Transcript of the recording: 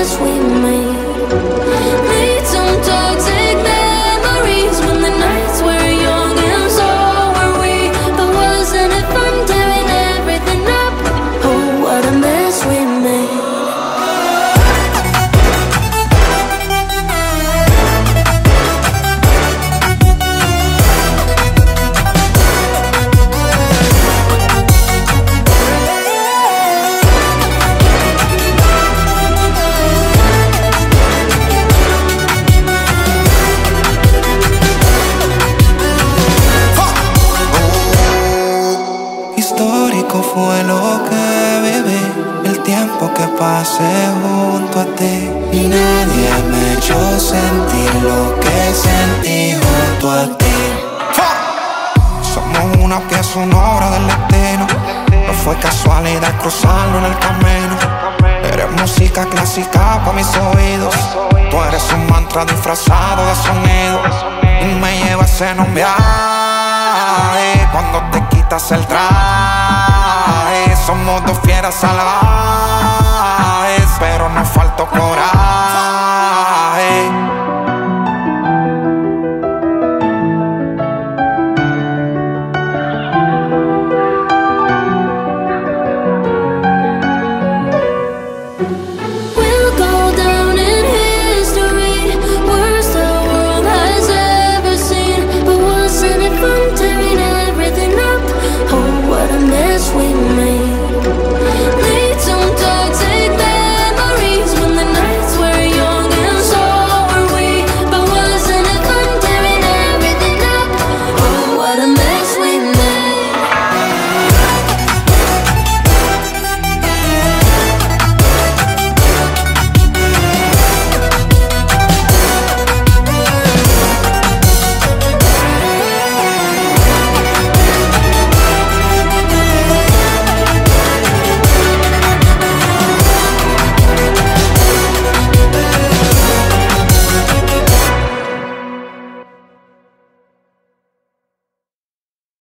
mess we made. Made some toxic memories when the nights were young and so were we. But wasn't it fun tearing everything up? Oh, what a mess we made. Histórico fue lo que viví, el tiempo que pasé junto a ti. Y nadie me echó sentir lo que sentí junto a ti. Somos una pieza sonora del destino. No fue casualidad cruzarlo en el camino. Eres música clásica para mis oídos. Tú eres un mantra disfrazado de sonido. Y me llevas en un viaje cuando te quitas el traje. Somos dos fieras salvajes, pero nos faltó coraje.